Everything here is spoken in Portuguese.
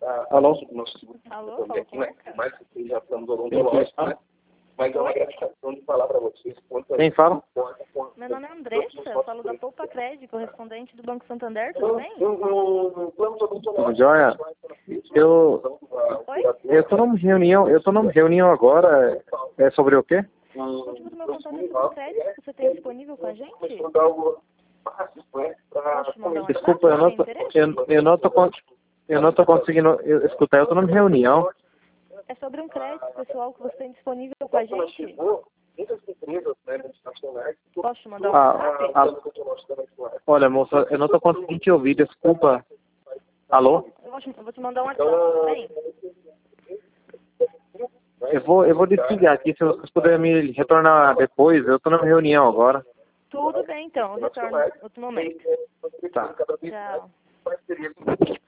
Alô? Alô, fala com Marca? Mais que já estamos odontológicos, né? Mas é uma gratificação de falar para vocês. Quem fala? Meu nome é Andressa, eu falo da Poupa Crédito, correspondente do Banco Santander, tudo bem? Tudo jóia? Oi? Eu tô numa reunião agora. É sobre o quê? O motivo do meu contato é sobre o crédito que você tem disponível com a gente? Posso mandar um Desculpa, WhatsApp? Tem interesse? eu não tô conseguindo escutar. Eu tô numa reunião. É sobre um crédito pessoal que você tem disponível com a gente? Posso te mandar um WhatsApp? Olha, moça, eu não tô conseguindo te ouvir. Desculpa. Alô? Eu vou te mandar um WhatsApp, bem? Eu vou desligar aqui. Se vocês puderem me retornar depois, eu tô numa reunião agora. Tudo bem, então. Eu retorno em outro momento. Tá. Tchau.